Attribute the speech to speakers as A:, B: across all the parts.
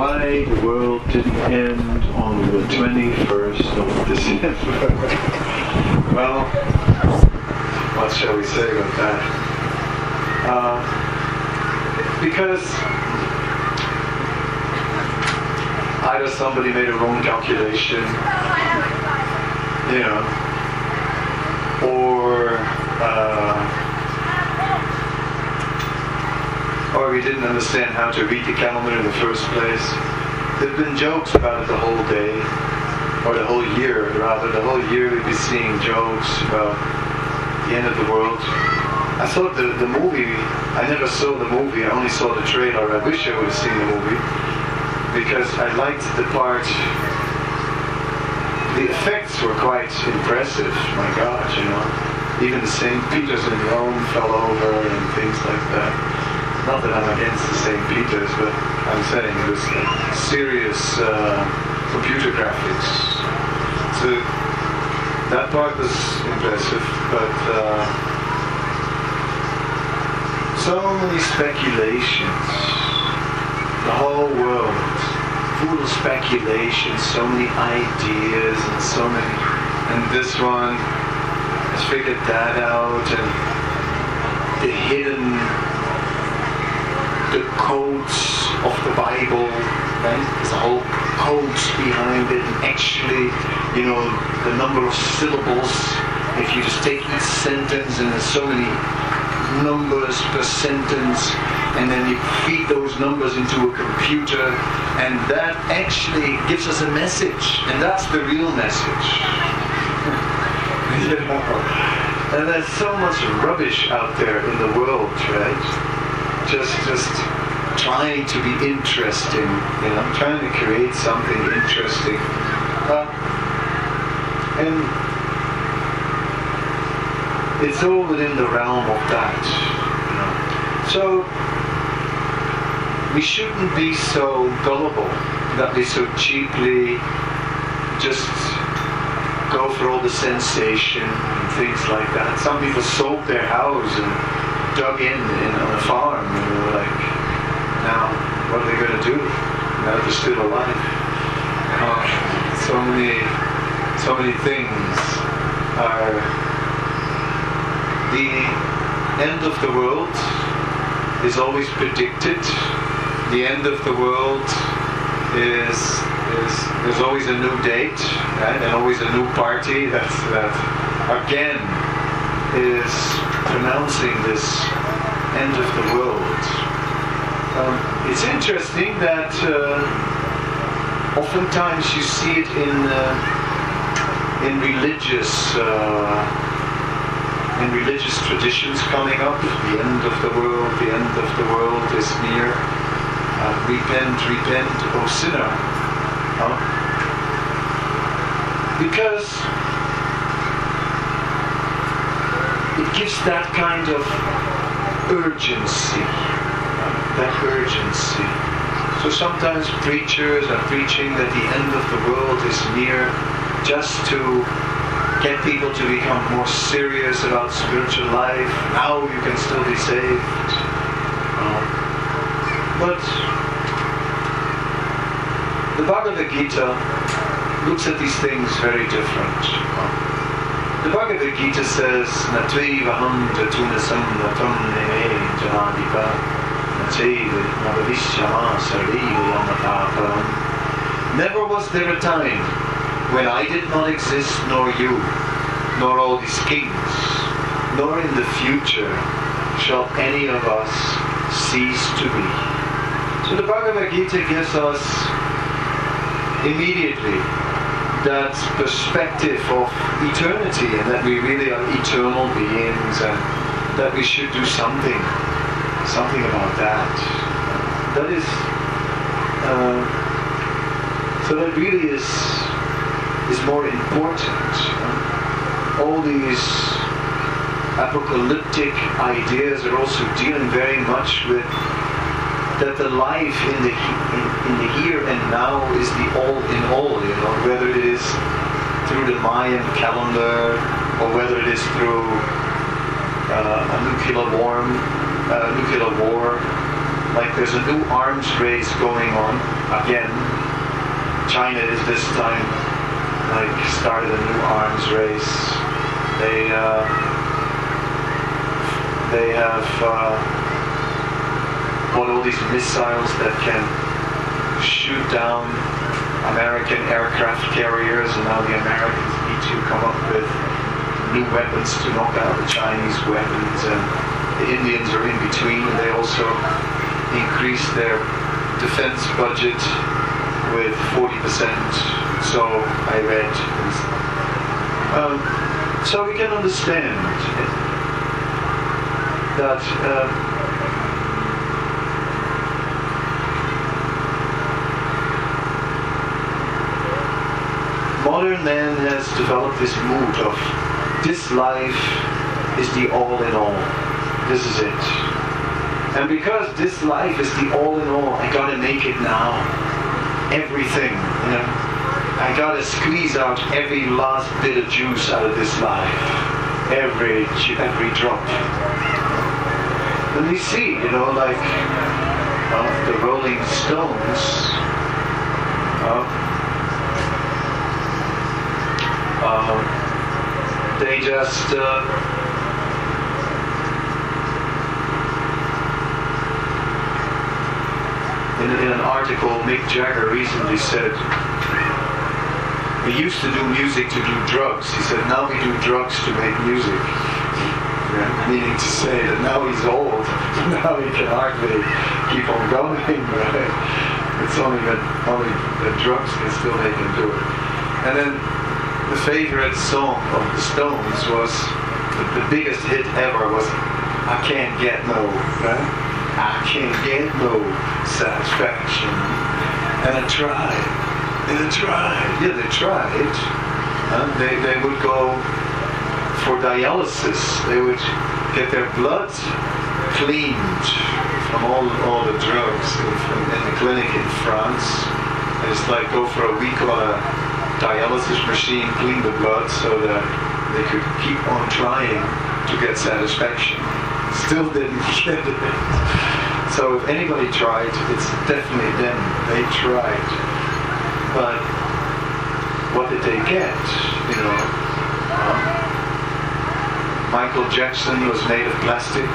A: why the world didn't end on the 21st of December. Well, what shall we say about that? Because either somebody made a wrong calculation, or we didn't understand how to read the calendar in the first place. There have been jokes about it the whole day, or the whole year rather. The whole year we've been seeing jokes about the end of the world. I saw the movie. I never saw the movie. I only saw the trailer. I wish I would have seen the movie because I liked the part. The effects were quite impressive. My God, even the St. Peter's in Rome fell over and things like that. Not that I'm against the St. Peter's, but I'm saying it was serious computer graphics. So that part was impressive, but. So many speculations, the whole world full of speculations, so many ideas and this one has figured that out, and the codes of the Bible, right? There's a whole codes behind it, and actually, the number of syllables, if you just take each sentence and there's so many numbers per sentence, and then you feed those numbers into a computer, and that actually gives us a message, and that's the real message. And there's so much rubbish out there in the world, right? Just trying to be interesting, trying to create something interesting, and it's all within the realm of that, So we shouldn't be so gullible that we so cheaply just go for all the sensation and things like that. Some people sold their house and dug in on a farm, and they were like, now what are they going to do? Now they're still alive. So many things are. The end of the world is always predicted. The end of the world is there's always a new date, right? And always a new party that again is pronouncing this end of the world. It's interesting that oftentimes you see it in religious traditions coming up. The end of the world is near. Repent, O sinner. Because it gives that kind of urgency. So sometimes preachers are preaching that the end of the world is near, just to get people to become more serious about spiritual life. Now you can still be saved. But the Bhagavad Gita looks at these things very different. The Bhagavad Gita says, Natvevaham jatunasam natam neme janadipa nateva navavishyama sareva yamataparam. Never was there a time when I did not exist, nor you, nor all these kings, nor in the future shall any of us cease to be. So the Bhagavad Gita gives us immediately that perspective of eternity, and that we really are eternal beings, and that we should do something about that. That is, so that really is more important. All these apocalyptic ideas are also dealing very much with that the life in the here and now is the all in all, whether it is through the Mayan calendar or whether it is through a nuclear war, like there's a new arms race going on again. China is this time like started a new arms race. They have bought all these missiles that can shoot down American aircraft carriers, and now the Americans need to come up with new weapons to knock out the Chinese weapons, and the Indians are in between. They also increased their defense budget with 40%, so I read. So we can understand that modern man has developed this mood of this life is the all in all. This is it. And because this life is the all in all, I gotta make it now. Everything, you know. I gotta squeeze out every last bit of juice out of this life. Every drop. And we see, you know, like the Rolling Stones. They just in an article, Mick Jagger recently said, we used to do music to do drugs. He said, now we do drugs to make music. Yeah, meaning to say that now he's old, now he can hardly keep on going, right? It's only the drugs can still make him do it. And then the favorite song of the Stones was, the biggest hit ever was, I Can't Get No, right? I can't get no satisfaction. And I tried. And I tried. Yeah, they tried. They would go for dialysis. They would get their blood cleaned from all the drugs in the clinic in France. And it's like go for a week on a dialysis machine, clean the blood so that they could keep on trying to get satisfaction. Still didn't get it. So if anybody tried, it's definitely them. They tried. But what did they get? You know, Michael Jackson was made of plastic,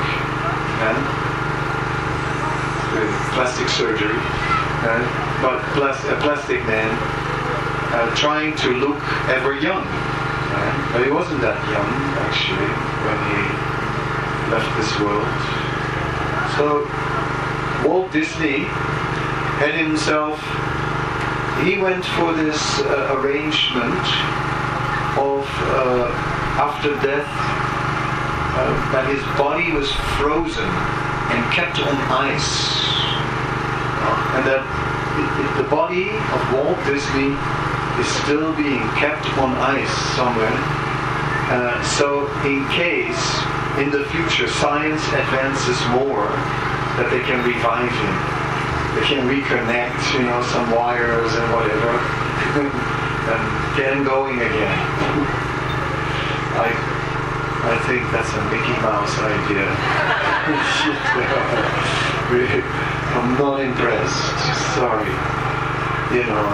A: with plastic surgery, but a plastic man trying to look ever young. But he wasn't that young, actually, when he left this world. So Walt Disney had himself, he went for this arrangement of after death, that his body was frozen and kept on ice, and that the body of Walt Disney is still being kept on ice somewhere, so in case in the future science advances more, that they can revive him. They can reconnect, you know, some wires and whatever, and get him going again. I think that's a Mickey Mouse idea. I'm not impressed. Sorry. You know.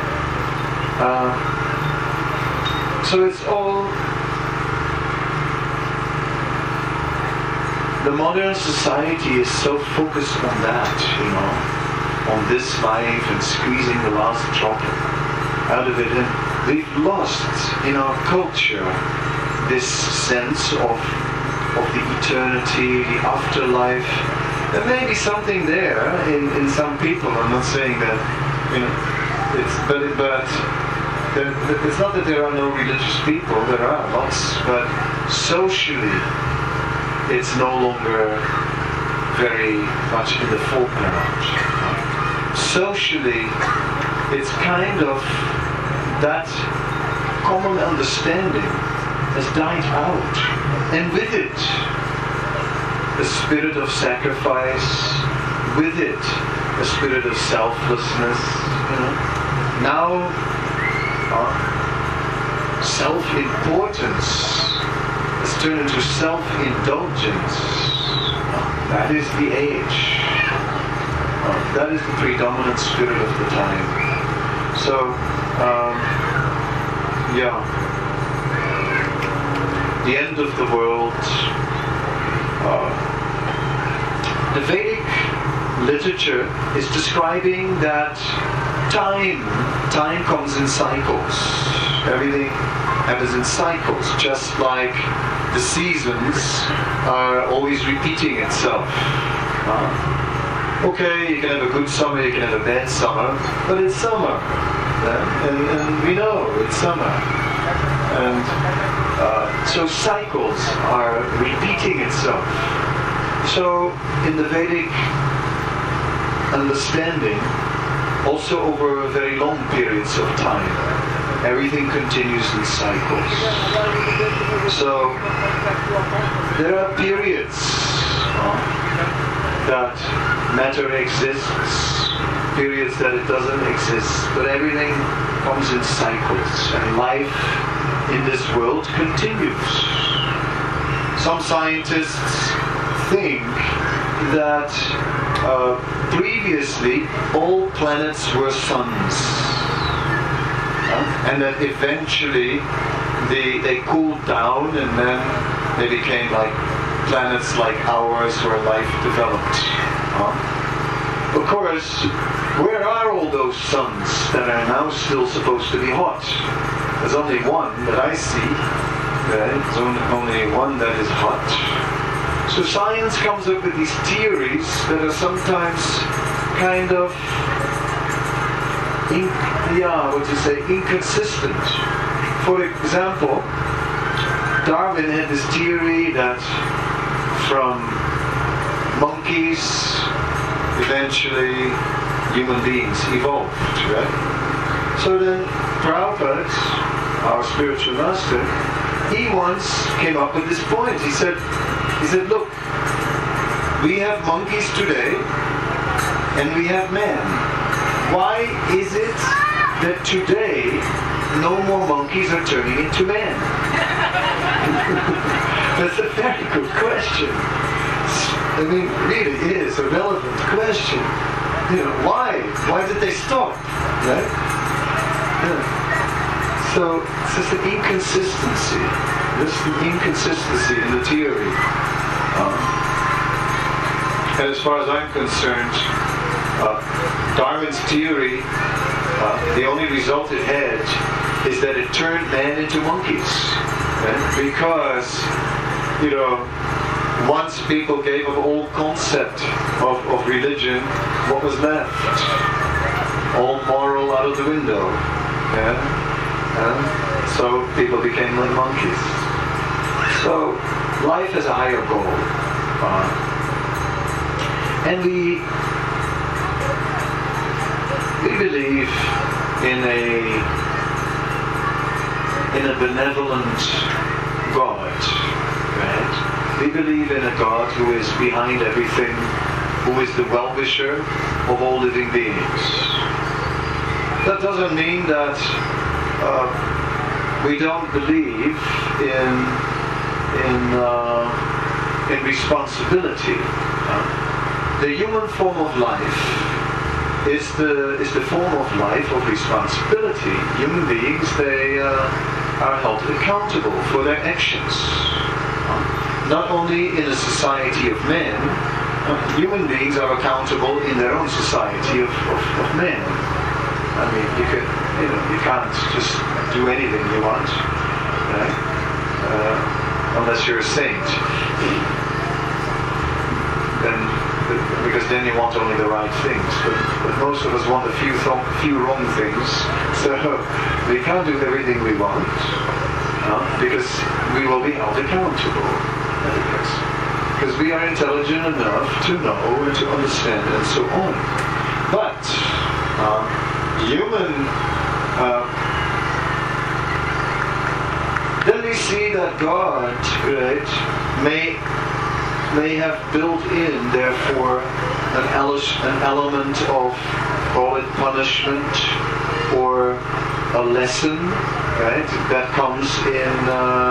A: So it's all. The modern society is so focused on that, you know, on this life and squeezing the last drop out of it. And we've lost in our culture this sense of the eternity, the afterlife. There may be something there in some people. I'm not saying that, you know, but it's not that there are no religious people. There are lots, but socially, it's no longer very much in the foreground. Socially, it's kind of that common understanding has died out. And with it, the spirit of sacrifice, with it, the spirit of selflessness, you know. Now, self-importance has turned into self-indulgence. That is the age. That is the predominant spirit of the time. So, yeah, the end of the world. The Vedic literature is describing that time comes in cycles. Everything happens in cycles, just like the seasons are always repeating itself. Okay, you can have a good summer, you can have a bad summer, but it's summer. And we know it's summer. And so cycles are repeating itself. So in the Vedic understanding, also over very long periods of time, everything continuously cycles. So there are periods that matter exists, periods that it doesn't exist, but everything comes in cycles, and life in this world continues. Some scientists think that previously all planets were suns, and that eventually they cooled down and then they became like planets like ours where life developed. Of course, where are all those suns that are now still supposed to be hot? There's only one that I see. There's only one that is hot. So science comes up with these theories that are sometimes kind of, inconsistent. For example, Darwin had this theory that from monkeys, eventually human beings evolved, right? So then Prabhupada, our spiritual master, he once came up with this point. He said, look, we have monkeys today and we have men. Why is it that today no more monkeys are turning into men? That's a very good question. I mean, really is a relevant question. You know, why? Why did they stop? Right? Yeah. So it's just an inconsistency. There's an inconsistency in the theory. And as far as I'm concerned, Darwin's theory, the only result it had is that it turned man into monkeys. Right? Because, you know, once people gave up all concept of religion, what was left? All moral out of the window. Yeah? So people became like monkeys. So life has a higher goal. And we believe in a benevolent God, right? We believe in a God who is behind everything, who is the well-wisher of all living beings. That doesn't mean that we don't believe in responsibility. The human form of life is the form of life of responsibility. Human beings, they are held accountable for their actions. Not only in a society of men, human beings are accountable in their own society of men. I mean, you can't just do anything you want, right? Unless you're a saint. Because then you want only the right things. But most of us want a few wrong things. So we can't do everything we want, because we will be held accountable. Because we are intelligent enough to know and to understand and so on. But then we see that God, right, may have built in, therefore, an element of, call it punishment, or a lesson, right, that comes in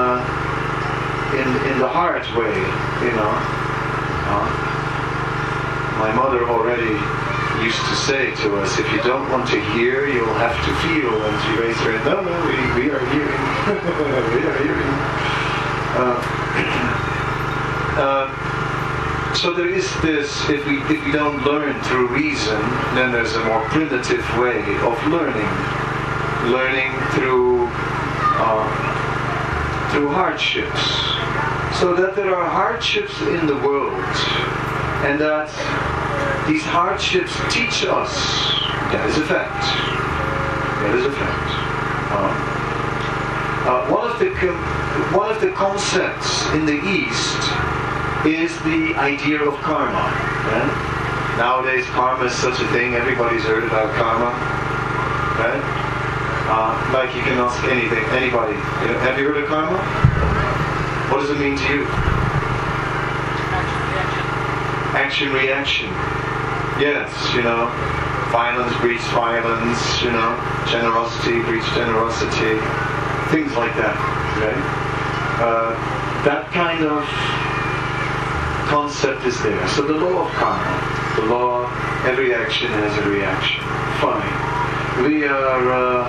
A: the hard way, you know. My mother already used to say to us, if you don't want to hear, you'll have to feel. And she raised her hand, no, we are hearing. We are hearing. So there is this, if we don't learn through reason, then there's a more primitive way of learning. Learning through hardships. So that there are hardships in the world, and that these hardships teach us. That is a fact. That is a fact. One of the concepts in the East is the idea of karma. Right? Nowadays, karma is such a thing. Everybody's heard about karma. Right? Like you can ask anybody. You know, have you heard of karma? What does it mean to you? Action, reaction. Yes, you know, violence breeds violence, you know, generosity breeds generosity, things like that, right? That kind of concept is there. So the law of karma, the law, every action has a reaction. Fine. We are,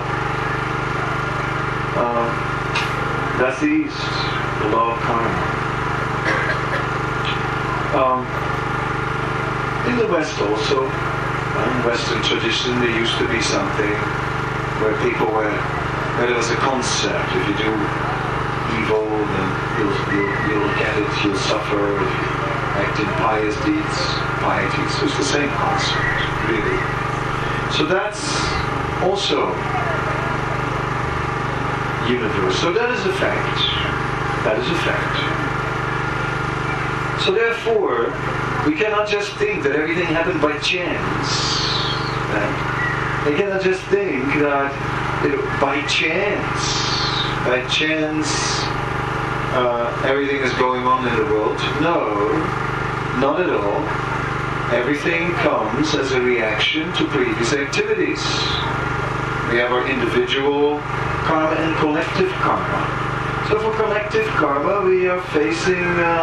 A: that's the East, the law of karma. In the West also, in Western tradition, there used to be something where where there was a concept. If you do evil, then you'll get it, you'll suffer. If you act in pious deeds, piety. So it's the same concept, really. So that's also universe. So that is a fact. That is a fact. So therefore, we cannot just think that everything happened by chance. We cannot just think that by chance everything is going on in the world. No, not at all. Everything comes as a reaction to previous activities. We have our individual karma and collective karma. So for collective karma, we are facing,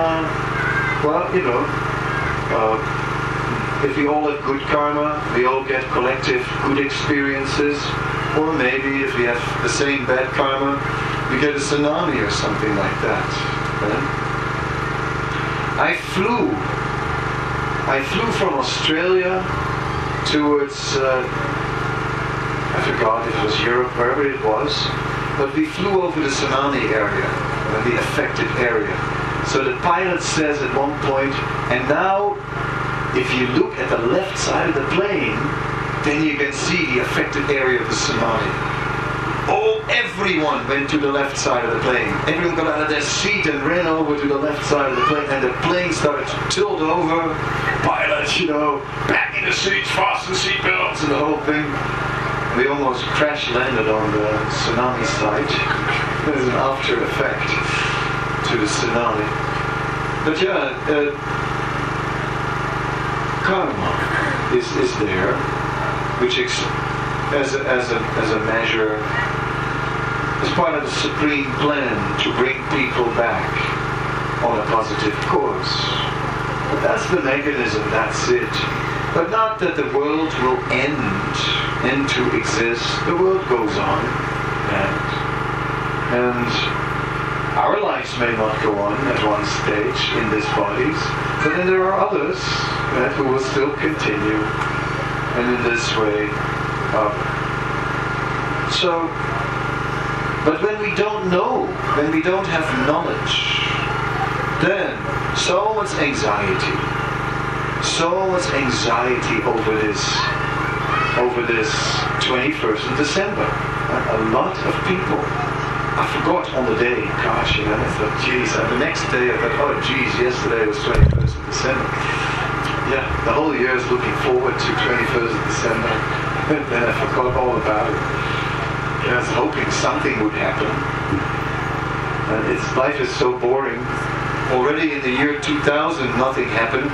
A: if we all have good karma, we all get collective good experiences. Or maybe if we have the same bad karma, we get a tsunami or something like that. Right? I flew from Australia towards, I forgot if it was Europe, wherever it was, but we flew over the tsunami area, the affected area. So the pilot says at one point, and now if you look at the left side of the plane, then you can see the affected area of the tsunami. Oh, everyone went to the left side of the plane. Everyone got out of their seat and ran over to the left side of the plane, and the plane started to tilt over. Pilots, back in the seats, fasten seatbelts, and the whole thing. We almost crash landed on the tsunami site. There's an after effect to the tsunami. But yeah, karma is there, which as a measure, as part of the supreme plan to bring people back on a positive course. But that's the mechanism, that's it. But not that the world will end to exist. The world goes on, and our lives may not go on at one stage in these bodies, but then there are others who will still continue, and in this way. But when we don't know, when we don't have knowledge, then so much anxiety over this 21st of December. A lot of people. I forgot on the day, gosh, I thought, geez, the next day I thought, oh geez, yesterday was 21st of December. Yeah, the whole year is looking forward to 21st of December. And then I forgot all about it. I was hoping something would happen. And life is so boring. Already in the year 2000, nothing happened.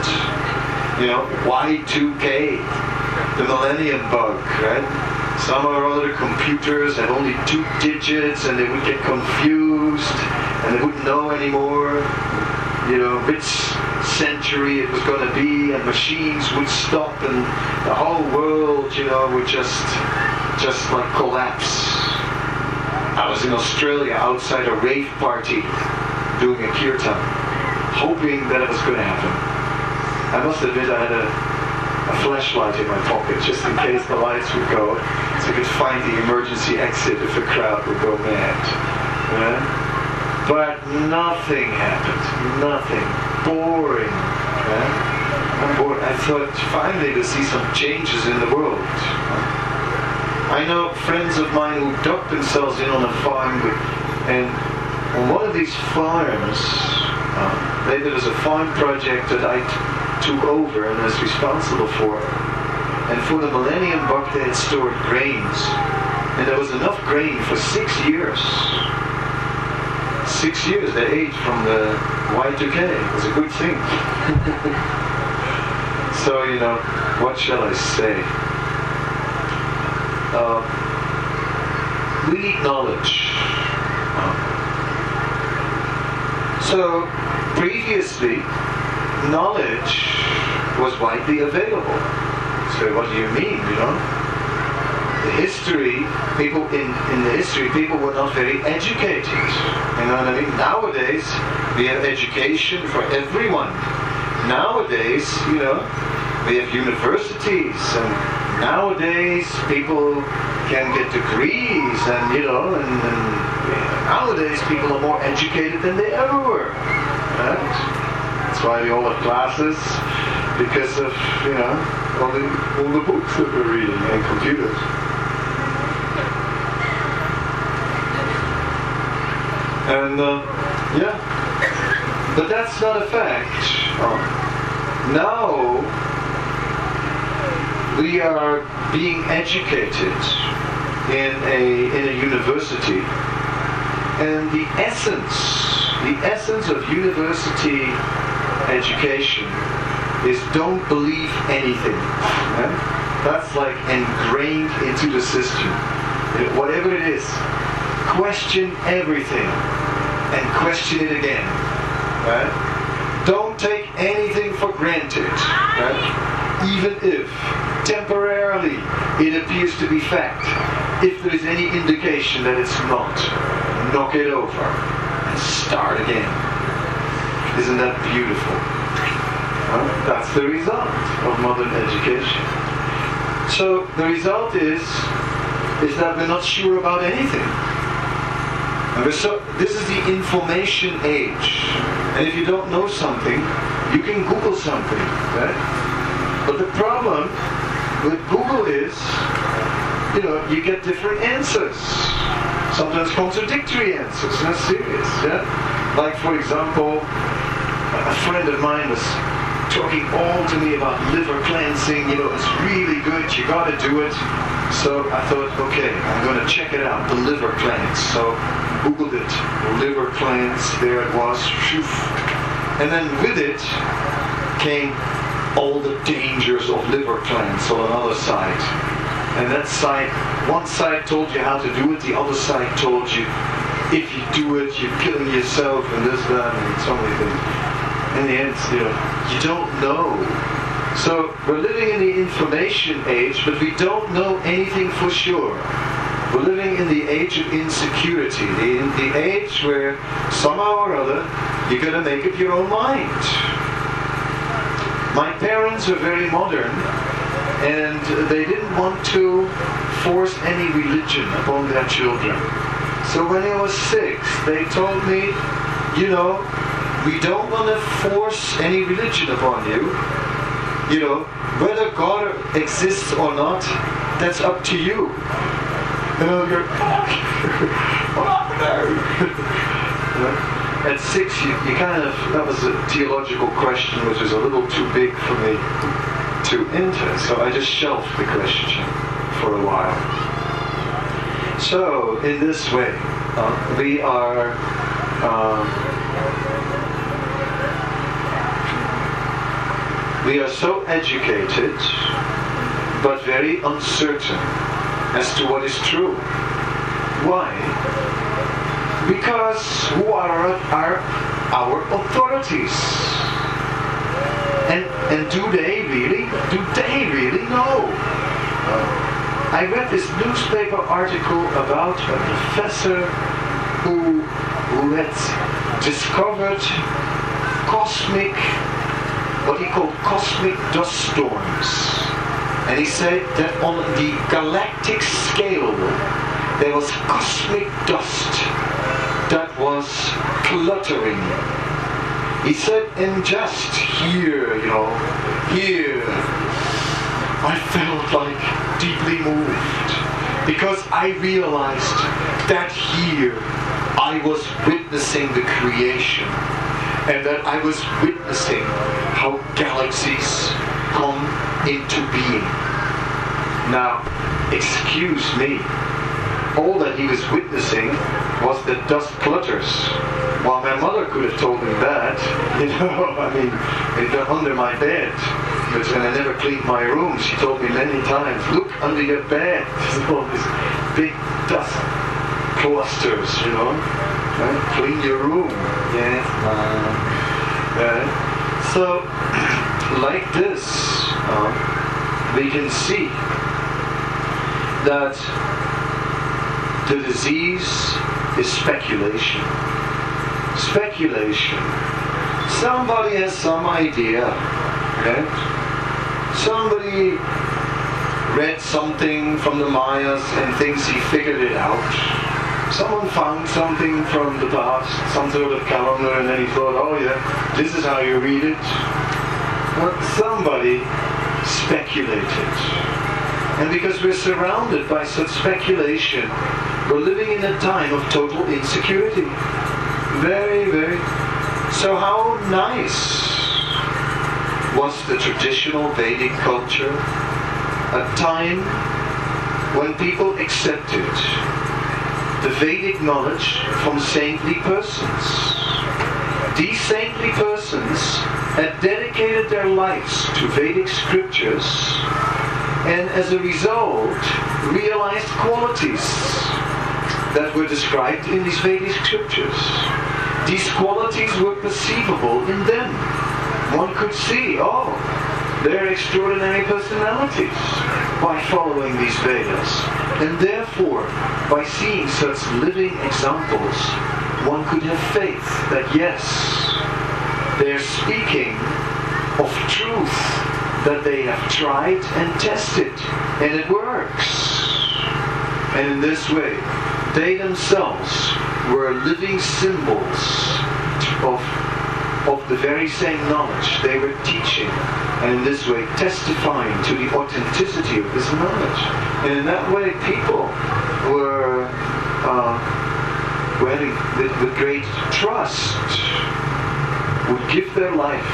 A: Y2K, the millennium bug, right? Some or other computers had only 2 digits, and they would get confused, and they wouldn't know anymore, which century it was going to be, and machines would stop, and the whole world, you know, would just like collapse. I was in Australia outside a rave party doing a kirtan, hoping that it was going to happen. I must admit I had a flashlight in my pocket just in case the lights would go, so I could find the emergency exit if the crowd would go mad. But nothing happened. Nothing. Boring. I'm bored. I thought finally to see some changes in the world. I know friends of mine who ducked themselves in on a farm, and on one of these farms, there was a farm project that I took over and was responsible for. And for the Millennium Buck they had stored grains. And there was enough grain for 6 years. 6 years they ate from the Y2K. It was a good thing. So, you know, what shall I say? We need knowledge. So, previously, knowledge was widely available. So what do you mean, you know? The history, people in the history, people were not very educated. You know what I mean? Nowadays, we have education for everyone. Nowadays, you know, we have universities, and nowadays people can get degrees, and you know, and nowadays people are more educated than they ever were. Right? That's why we all have classes, because of, you know, all the books that we're reading and computers. And yeah, but that's not a fact. Now we are being educated in a university, and the essence of university education is don't believe anything. Right? That's like ingrained into the system. Whatever it is, question everything and question it again. Right? Don't take anything for granted. Right? Even if temporarily it appears to be fact, if there is any indication that it's not, knock it over and start again. Isn't that beautiful? Well, that's the result of modern education. So the result is that we're not sure about anything. And this is the information age. And if you don't know something, you can Google something, right? But the problem with Google is, you know, you get different answers. Sometimes contradictory answers. That's serious, yeah? Like, for example, a friend of mine was talking all to me about liver cleansing. You know, it's really good, you gotta do it. So I thought, okay, I'm gonna check it out, the liver cleanse. So Googled it, liver cleanse, there it was, and then with it came all the dangers of liver cleanse on another side. And that side, one side told you how to do it, the other side told you if you do it, you're killing yourself, and this, that, and so many things. In the end, you know, you don't know. So we're living in the information age, but we don't know anything for sure. We're living in the age of insecurity, the age where somehow or other you're going to make up your own mind. My parents were very modern, and they didn't want to force any religion upon their children. So when I was 6, they told me, you know, we don't want to force any religion upon you. You know, whether God exists or not, that's up to you. And I was going, oh no. At 6, you kind of, that was a theological question which was a little too big for me to enter. So I just shelved the question for a while. So, in this way, we are so educated, but very uncertain as to what is true. Why? Because who are our authorities? And do they really? Do they really? No. I read this newspaper article about a professor who had discovered what he called cosmic dust storms. And he said that on the galactic scale, there was cosmic dust that was cluttering. He said, and just here, here, I felt like deeply moved, because I realized that here I was witnessing the creation, and that I was witnessing how galaxies come into being. Now, excuse me, all that he was witnessing was the dust clutters. While my mother could have told me that, under my bed. Because when I never cleaned my room, she told me many times, look under your bed, there's all these big dust clusters, right? Clean your room. Yes, so, like this, we can see that the disease is speculation. Speculation. Somebody has some idea, right? Somebody read something from the Mayas and thinks he figured it out. Someone found something from the past, some sort of calendar, and then he thought, oh yeah, this is how you read it. Well, somebody speculated. And because we're surrounded by such speculation, we're living in a time of total insecurity. Very, very. So how nice was the traditional Vedic culture? A time when people accepted the Vedic knowledge from saintly persons. These saintly persons had dedicated their lives to Vedic scriptures, and as a result realized qualities that were described in these Vedic scriptures. These qualities were perceivable in them. One could see, oh, they're extraordinary personalities by following these Vedas. And therefore, by seeing such living examples, one could have faith that yes, they're speaking of truth that they have tried and tested, and it works. And in this way, they themselves were living symbols of the very same knowledge they were teaching, and in this way testifying to the authenticity of this knowledge. And in that way, people were with great trust would give their lives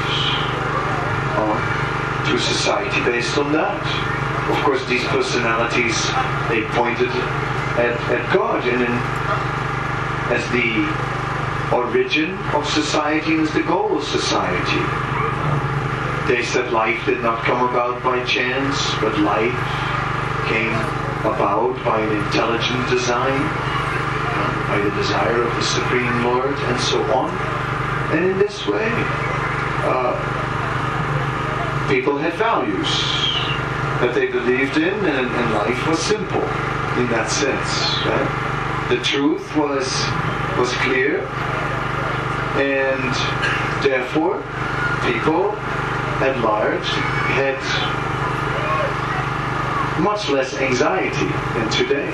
A: to a society based on that. Of course, these personalities, they pointed at God and as the origin of society and as the goal of society. They said life did not come about by chance, but life came about by an intelligent design, by the desire of the Supreme Lord, and so on. And in this way, people had values that they believed in, and life was simple in that sense. Right? The truth was clear, and therefore people at large had much less anxiety than today.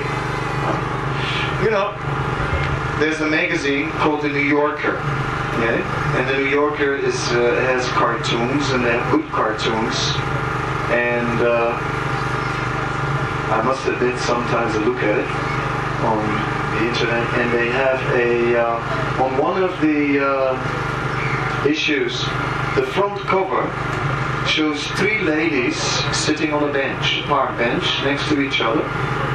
A: There's a magazine called The New Yorker, and The New Yorker has cartoons, and they have good cartoons, and I must admit sometimes I look at it on the internet, and they have on one of the issues, the front cover shows three ladies sitting on a bench, park bench, next to each other.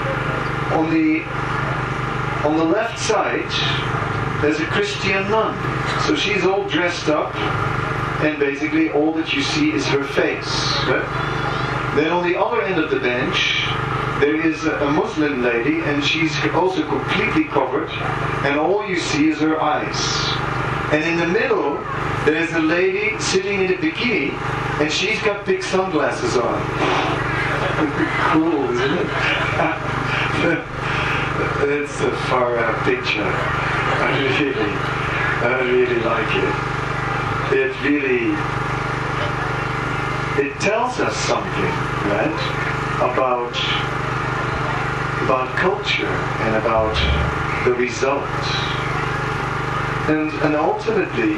A: On the left side, there's a Christian nun. So she's all dressed up, and basically all that you see is her face. Right? Then on the other end of the bench, there is a Muslim lady, and she's also completely covered, and all you see is her eyes. And in the middle, there is a lady sitting in a bikini, And she's got big sunglasses on. Cool, isn't it? It's a far out picture. I really like it. It tells us something, right? About culture and about the result. And ultimately,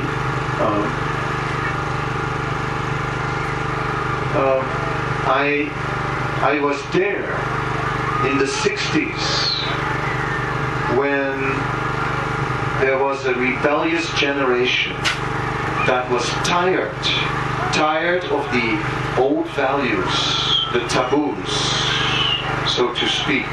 A: I was there in the 60s when there was a rebellious generation that was tired of the old values, the taboos, so to speak.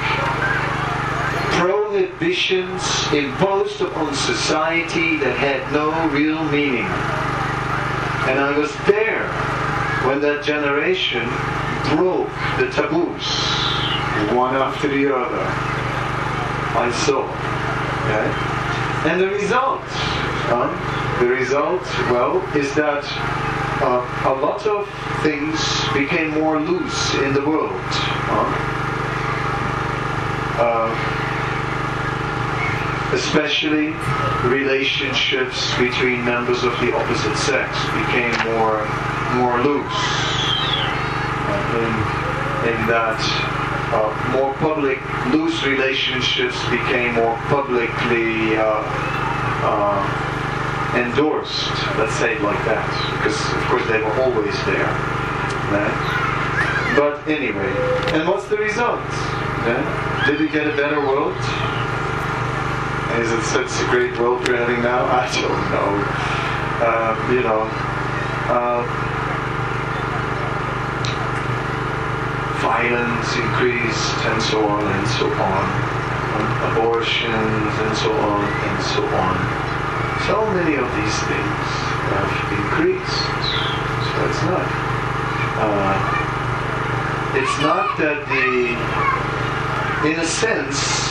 A: Prohibitions imposed upon society that had no real meaning. And I was there when that generation broke the taboos, one after the other. I saw. Okay? And the result, well, is that a lot of things became more loose in the world. Especially relationships between members of the opposite sex became more loose. In that more public, loose relationships became more publicly endorsed, let's say it like that, because of course they were always there. Right? But anyway, and what's the result? Did we get a better world? Is it such a great world we're having now? I don't know. Violence increased and so on and so on. Abortions and so on and so on. So many of these things have increased. So it's not that in a sense,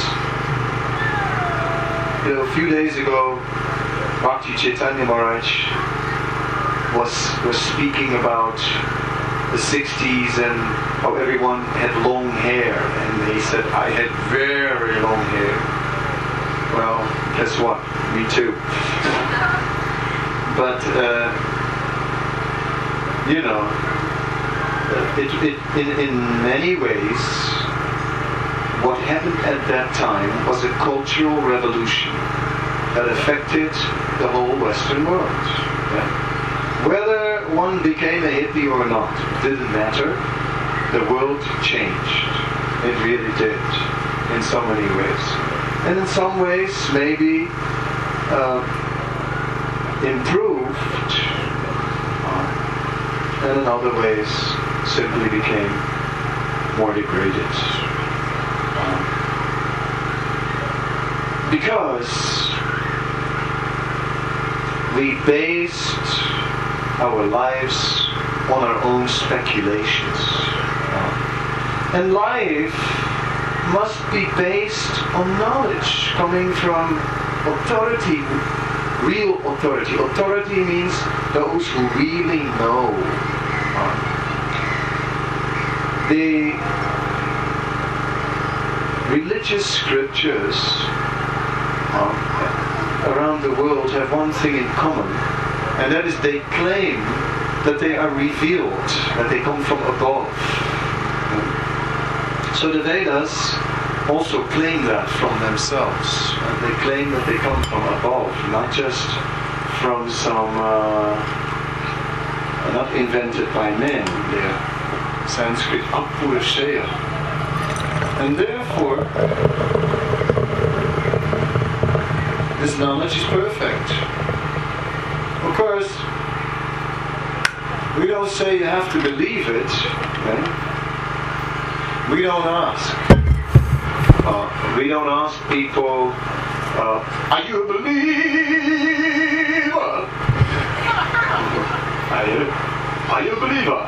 A: a few days ago, Bhakti Chaitanya Maharaj was speaking about the 60s and how everyone had long hair, and he said, I had very long hair. Well, guess what? Me too. But, in many ways, what happened at that time was a cultural revolution that affected the whole Western world. Yeah? Whether one became a hippie or not, didn't matter. The world changed. It really did, in so many ways. And in some ways, maybe improved, and in other ways, simply became more degraded. Because we based our lives on our own speculations. And life must be based on knowledge coming from authority, real authority. Authority means those who really know. The religious scriptures around the world have one thing in common, and that is they claim that they are revealed, that they come from above. So the Vedas also claim that from themselves. They claim that they come from above, not just from some, not invented by men. They're Sanskrit Apurusheya. And therefore, this knowledge is perfect. Of course, we don't say you have to believe it. Okay? We don't ask. We don't ask people, are you a believer? Are you a believer?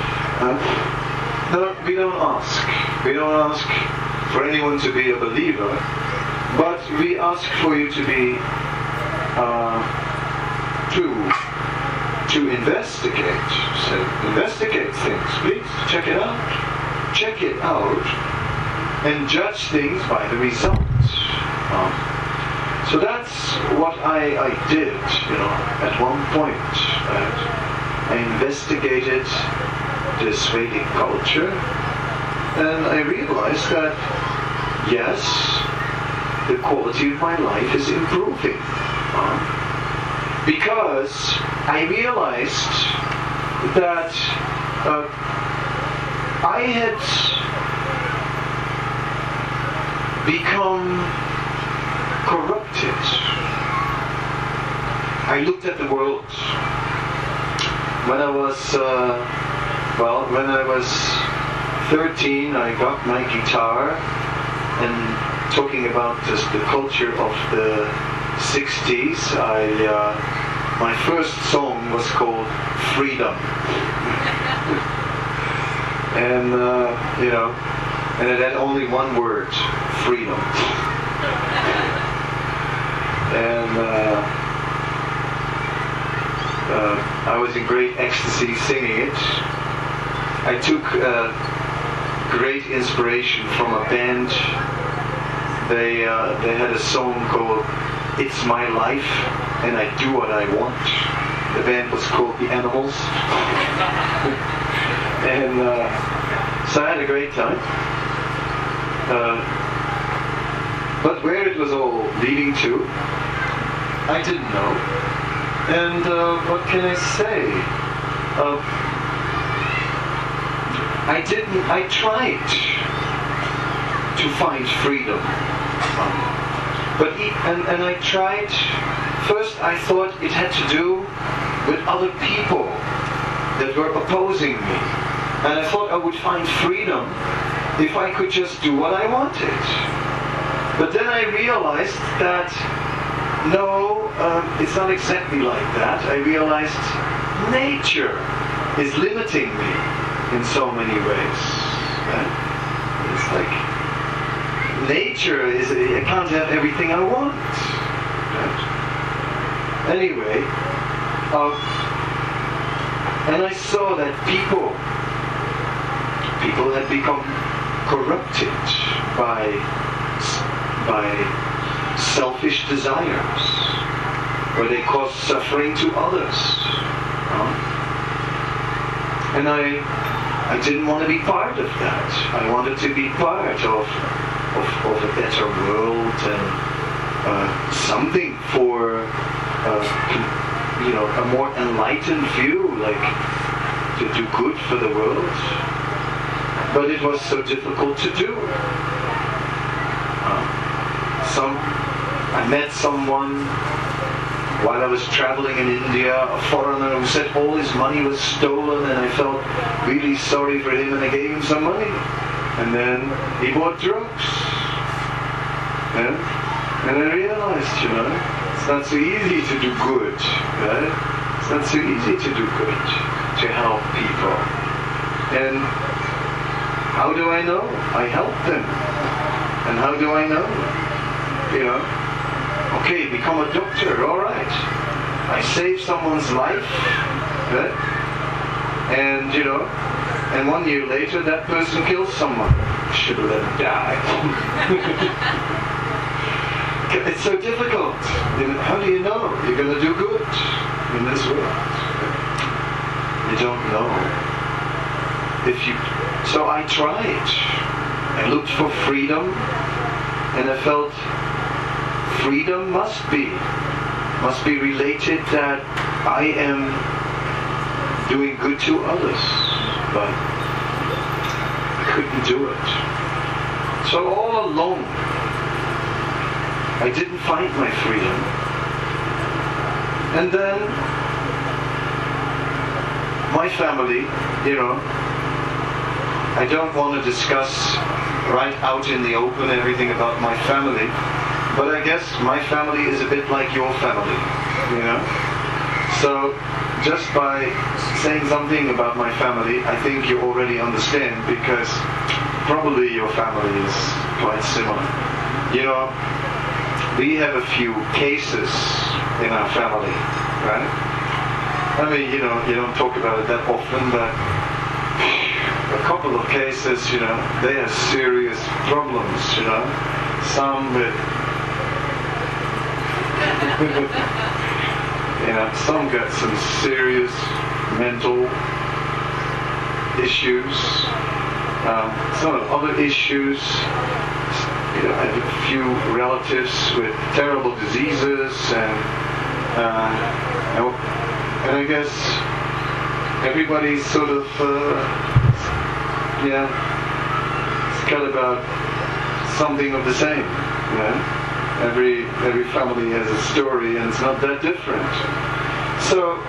A: No, we don't ask. We don't ask for anyone to be a believer, but we ask for you to be true to investigate. So investigate things, please. Check it out. Check it out and judge things by the results. So that's what I did, at one point. I investigated this Vedic culture, and I realized that, yes, the quality of my life is improving. Because I realized that I had become corrupted. I looked at the world. When I was, when I was 13, I got my guitar, and talking about just the culture of the 60s, my first song was called Freedom. And, and it had only one word, freedom. And I was in great ecstasy singing it. I took great inspiration from a band. They had a song called It's My Life and I Do What I Want. The band was called The Animals. And so I had a great time. But where it was all leading to, I didn't know. And what can I say? I tried to find freedom. And I tried, first I thought it had to do with other people that were opposing me. And I thought I would find freedom if I could just do what I wanted. But then I realized that, no, it's not exactly like that. I realized nature is limiting me in so many ways. Right? It's like, nature is, I can't have everything I want. Right? Anyway, and I saw that people had become corrupted by selfish desires, where they cause suffering to others. And I didn't want to be part of that. I wanted to be part of a better world and something for a more enlightened view, like to do good for the world. But it was so difficult to do. I met someone while I was traveling in India, a foreigner who said all his money was stolen, and I felt really sorry for him, and I gave him some money. And then he bought drugs. Yeah? And I realized, it's not so easy to do good. Right? It's not so easy to do good, to help people. And how do I know? I help them. And how do I know? Okay, become a doctor, all right. I saved someone's life, right? And, and 1 year later that person kills someone. Should have let him die. It's so difficult. How do you know you're going to do good in this world? You don't know. So I tried. I looked for freedom, and I felt freedom must be related that I am doing good to others, but I couldn't do it. So all along, I didn't find my freedom. And then my family, I don't want to discuss right out in the open everything about my family, but I guess my family is a bit like your family, So just by saying something about my family, I think you already understand, because probably your family is quite similar. We have a few cases in our family, right? I mean, you don't talk about it that often, but a couple of cases, they have serious problems, Some with, some got some serious mental issues. Some have other issues. I have a few relatives with terrible diseases, and I guess everybody's sort of, it's kind of about something of the same. Every family has a story, and it's not that different. So,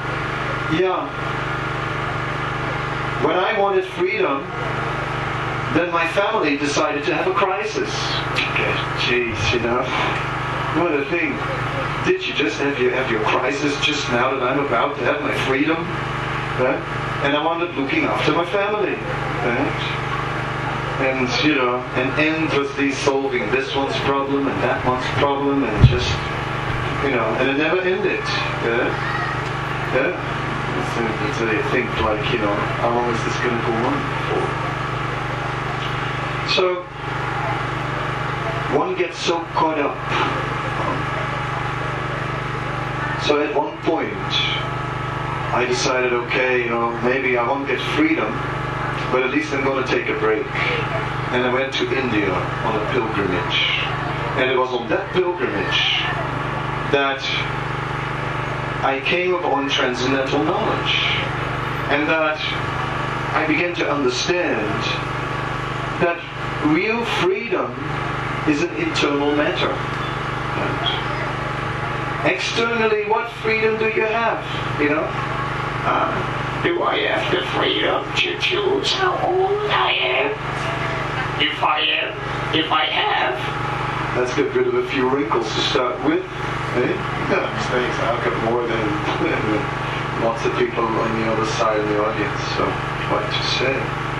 A: when I wanted freedom, then my family decided to have a crisis. Geez, what a thing. Did you just have your crisis just now that I'm about to have my freedom? Right? And I wound up looking after my family. Right? And, and endlessly solving this one's problem and that one's problem, and just, and it never ended. So you think like, how long is this going to go on for? So, one gets so caught up. So at one point, I decided, okay, maybe I won't get freedom, but at least I'm going to take a break. And I went to India on a pilgrimage. And it was on that pilgrimage that I came upon transcendental knowledge. And that I began to understand that real freedom is an internal matter. Externally, what freedom do you have? Do I have the freedom to choose how old I am? If I have, let's get rid of a few wrinkles to start with. Mistakes. I've got more than lots of people on the other side of the audience. So, what to say?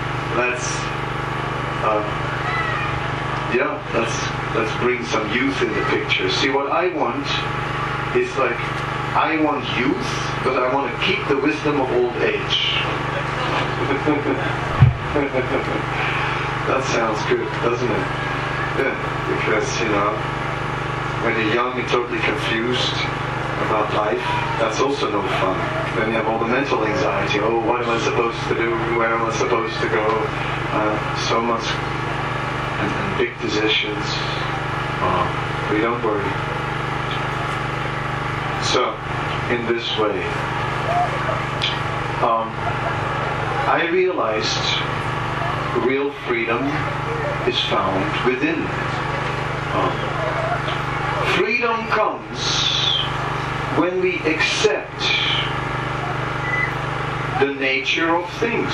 A: Let's bring some youth in the picture. See, what I want is like, I want youth, but I want to keep the wisdom of old age. That sounds good, doesn't it? Yeah, because, when you're young and totally confused about life, that's also no fun. Then you have all the mental anxiety. Oh, what am I supposed to do? Where am I supposed to go? So much, and big decisions. But don't worry. So, in this way, I realized real freedom is found within. Freedom comes when we accept the nature of things.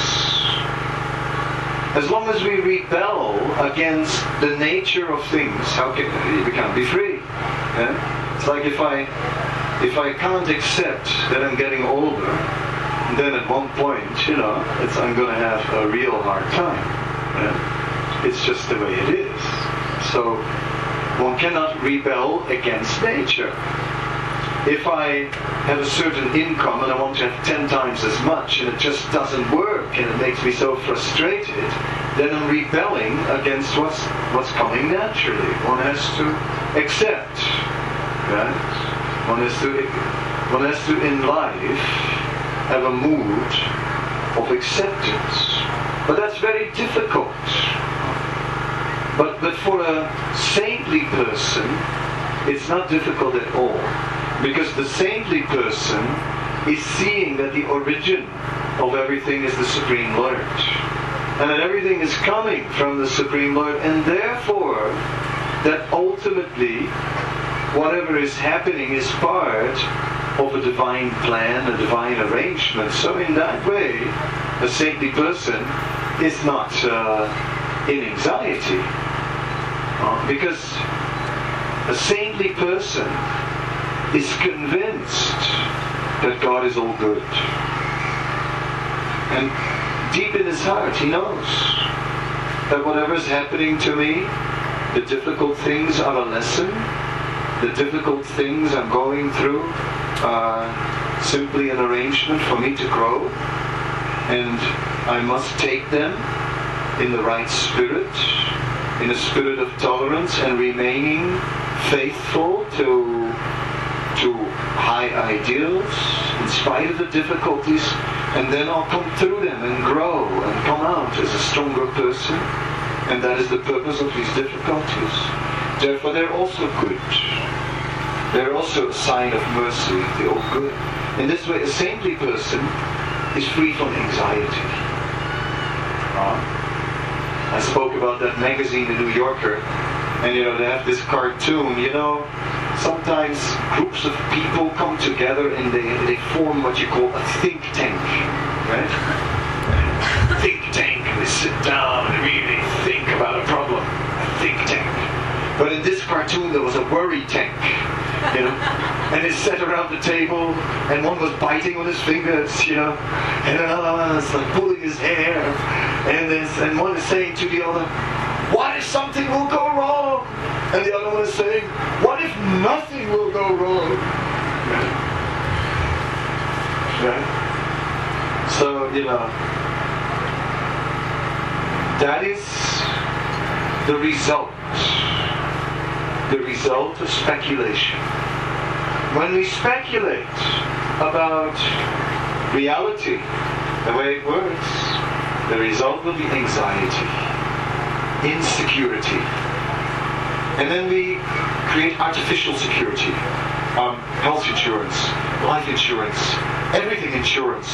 A: As long as we rebel against the nature of things, we can't be free. Yeah? It's like if I can't accept that I'm getting older, then at one point, I'm going to have a real hard time. Yeah? It's just the way it is. So one cannot rebel against nature. If I have a certain income and I want to have 10 times as much and it just doesn't work and it makes me so frustrated, then I'm rebelling against what's coming naturally. One has to accept, right? One has to in life have a mood of acceptance. But that's very difficult. But for a saintly person, it's not difficult at all. Because the saintly person is seeing that the origin of everything is the Supreme Lord. And that everything is coming from the Supreme Lord. And therefore, that ultimately, whatever is happening is part of a divine plan, a divine arrangement. So in that way, a saintly person is not in anxiety. Because a saintly person is convinced that God is all good. And deep in his heart, he knows that whatever is happening to me, the difficult things are a lesson. The difficult things I'm going through are simply an arrangement for me to grow, and I must take them in the right spirit, in a spirit of tolerance and remaining faithful to high ideals in spite of the difficulties, and then I'll come through them and grow and come out as a stronger person, and that is the purpose of these difficulties. Therefore they're also good. They're also a sign of mercy. They're all good. In this way, a saintly person is free from anxiety. I spoke about that magazine, The New Yorker, and they have this cartoon, sometimes groups of people come together and they form what you call a think tank, right? Think tank, and they sit down and really think about a problem. A think tank. But in this cartoon there was a worry tank, and they sat around the table, and one was biting on his fingers, and another one was like pulling his hair, and one is saying to the other, what if something will go wrong? And the other one is saying, what if nothing will go wrong? Right? So, that is the result of speculation. When we speculate about reality, the way it works, the result will be anxiety, insecurity, and then we create artificial security, health insurance, life insurance, everything insurance,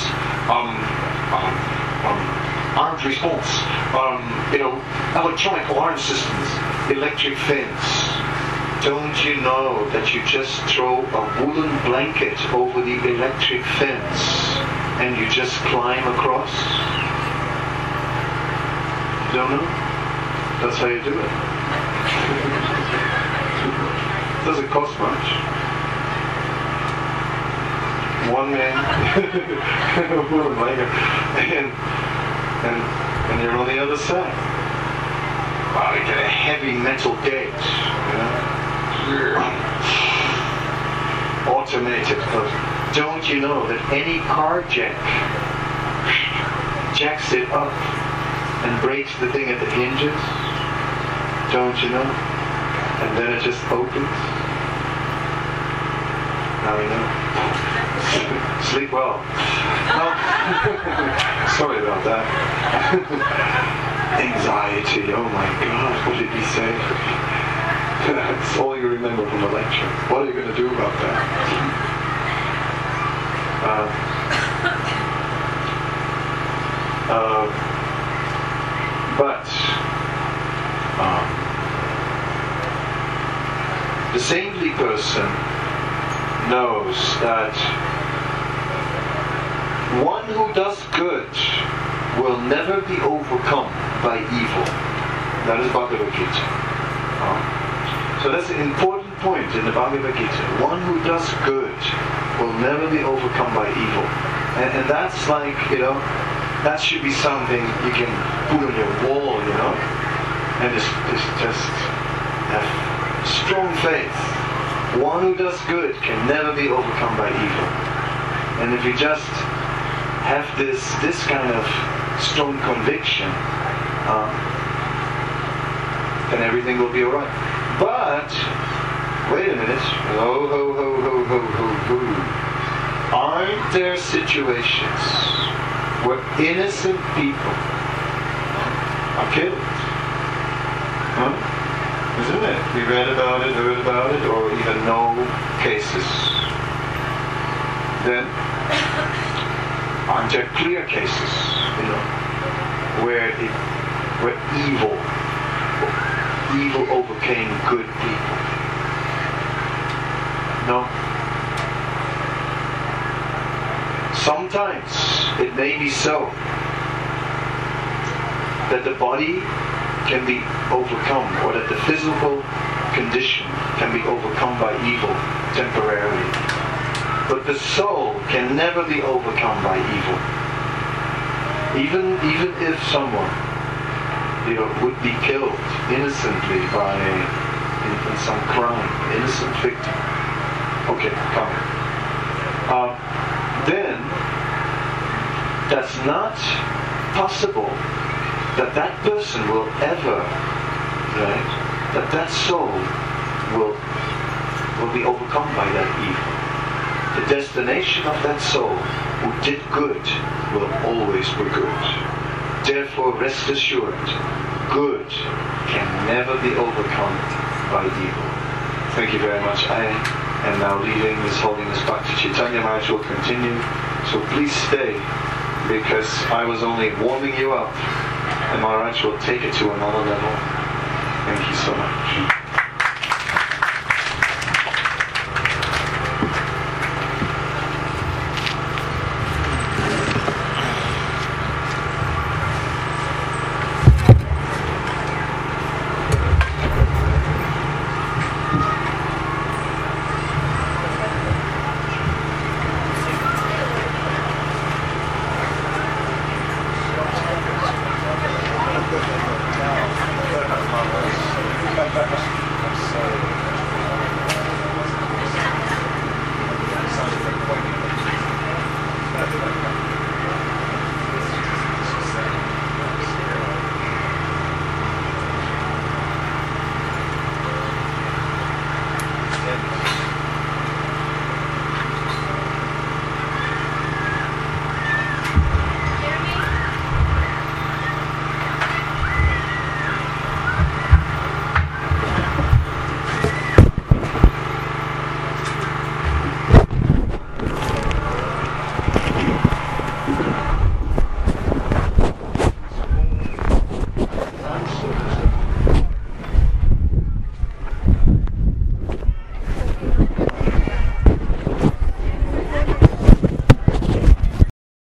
A: armed response, electronic alarm systems, electric fence. Don't you know that you just throw a woolen blanket over the electric fence and you just climb across? You don't know? That's how you do it. It doesn't cost much. One man, woolen blanket, and you're on the other side. Wow, you get a heavy metal gate, automated. Don't you know that any car jacks it up and breaks the thing at the hinges? Don't you know? And then it just opens. Now you know. Sleep well. Oh. Sorry about that. Anxiety, oh my God, what did he say? That's all you remember from the lecture. What are you going to do about that? But the saintly person knows that one who does good will never be overcome by evil. That is Bhagavad Gita. So that's an important point in the Bhagavad Gita. One who does good will never be overcome by evil. And that's like, that should be something you can put on your wall, and just have strong faith. One who does good can never be overcome by evil. And if you just have this kind of strong conviction, then everything will be alright. But, wait a minute, aren't there situations where innocent people are killed? Isn't it? We read about it, heard about it, or even know cases. Then, aren't there clear cases, where evil overcame good people? No. Sometimes it may be so that the body can be overcome, or that the physical condition can be overcome by evil temporarily. But the soul can never be overcome by evil. Even if someone, would be killed innocently in some crime, innocent victim. Okay, come. that's not possible that that person will ever, right, that soul will be overcome by that evil. The destination of that soul who did good will always be good. Therefore, rest assured, good can never be overcome by evil. Thank you very much. I am now leaving His Holiness Bhakti Chaitanya Maharaj will continue. So please stay, because I was only warming you up, and Maharaj will take it to another level. Thank you so much.